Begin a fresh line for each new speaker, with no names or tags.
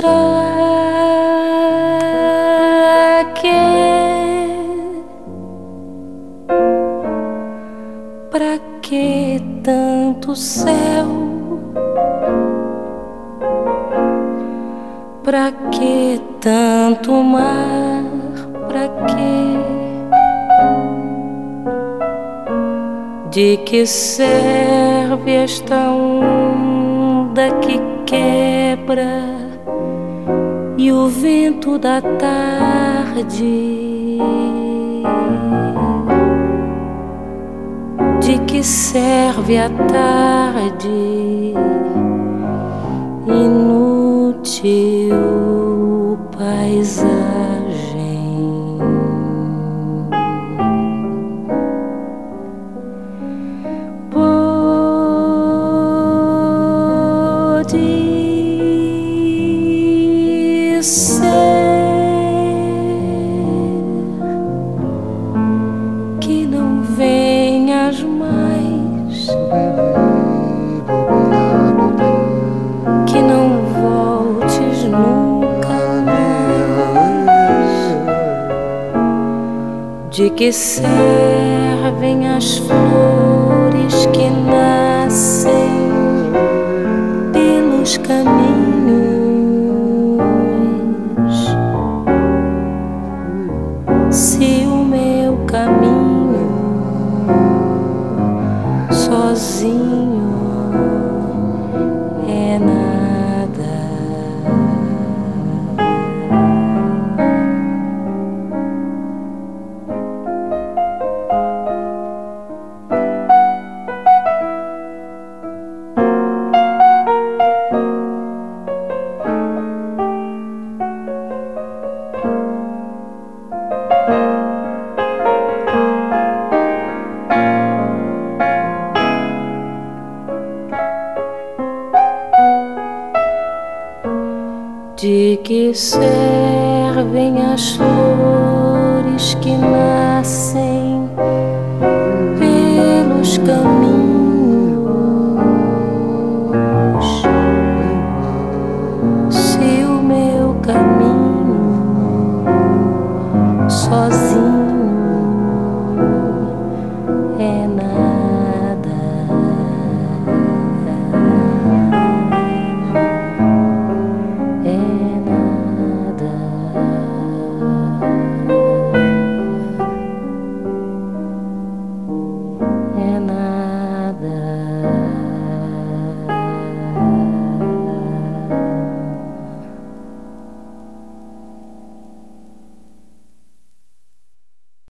Pra que tanto céu? Pra que tanto mar? Pra que? De que serve esta onda que quebra e o vento da tarde? De que serve a tarde? Inútil paisagem. Pode ser que não venhas mais, que não voltes nunca mais. De que servem as flores que nascem pelos caminhos, se o meu caminho sozinho é nada? De que servem as flores que nascem pelos caminhos,